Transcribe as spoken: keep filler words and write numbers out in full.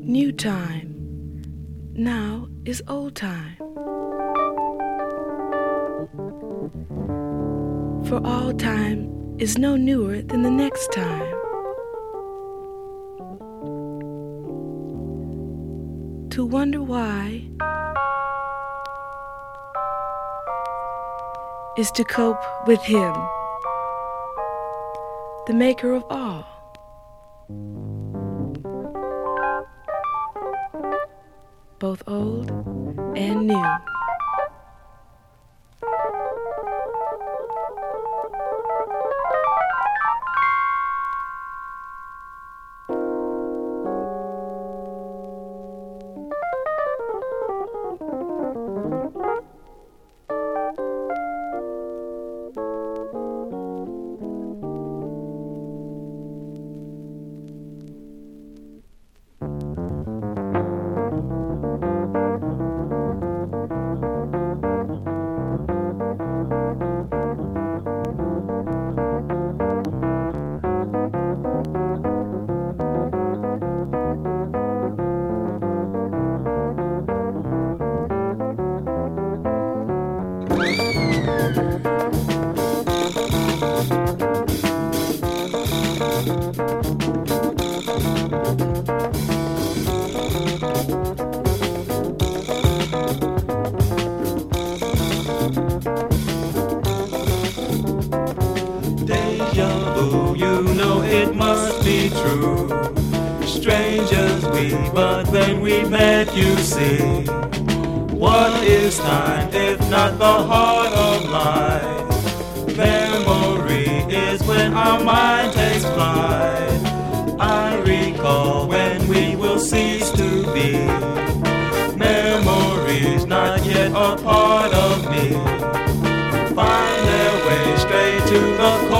New time now is old time. For all time is no newer than the next time. To wonder why is to cope with him, the maker of all. Both old and new. Find their way straight to the